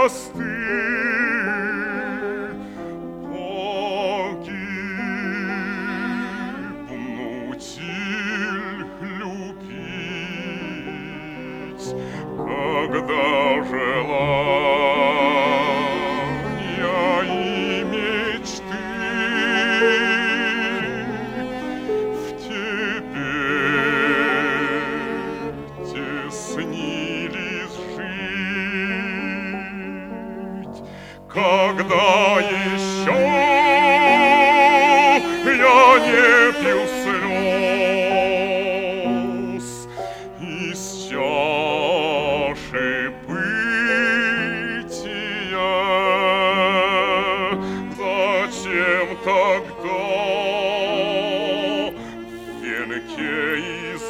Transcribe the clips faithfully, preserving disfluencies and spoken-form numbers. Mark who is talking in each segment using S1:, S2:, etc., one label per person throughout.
S1: погибнуть иль любить, когда желания и мечты в тебе теснились жить, когда еще я не пил слез из чаши бытия. Зачем тогда в венке из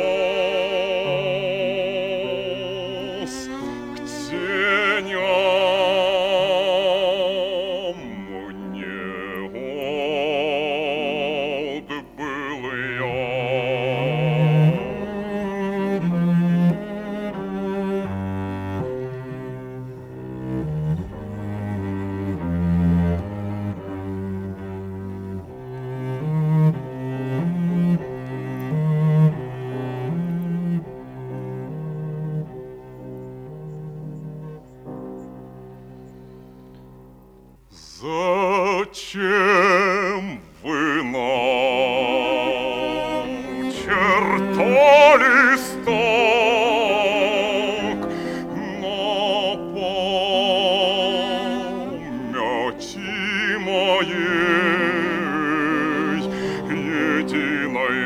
S1: роз к теням мне отбыл я? Зачем вы начертали так на памяти моей единой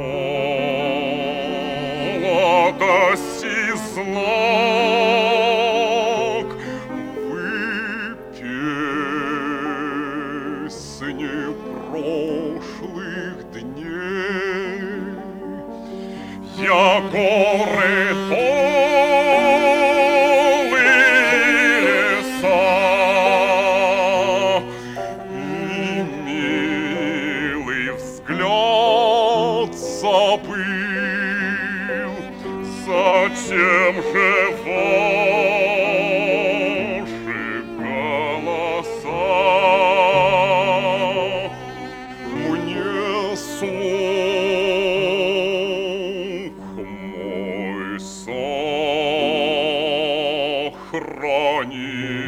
S1: молодости знак? Вы песни прошлых дней. Я горы, долы, леса и милый взгляд забыл. Зачем же ваши голоса мне слух мой сохранил?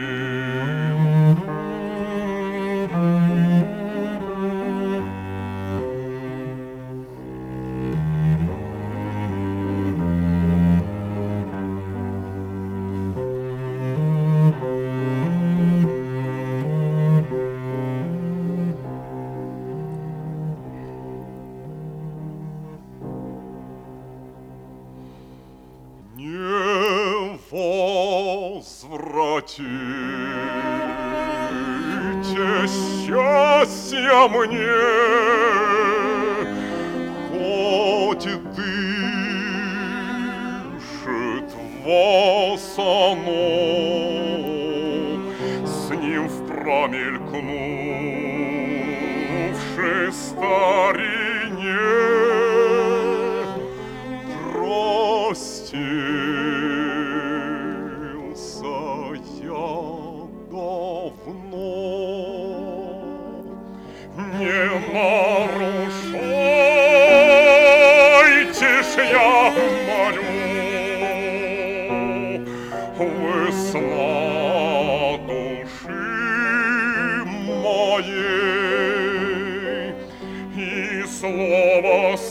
S1: Не возвратите счастья мне, хоть и дышит вас оно, с ним в промелькнувшей старине. Простился я давно. Не нарушайте ж, я молю, весна души моей, и слово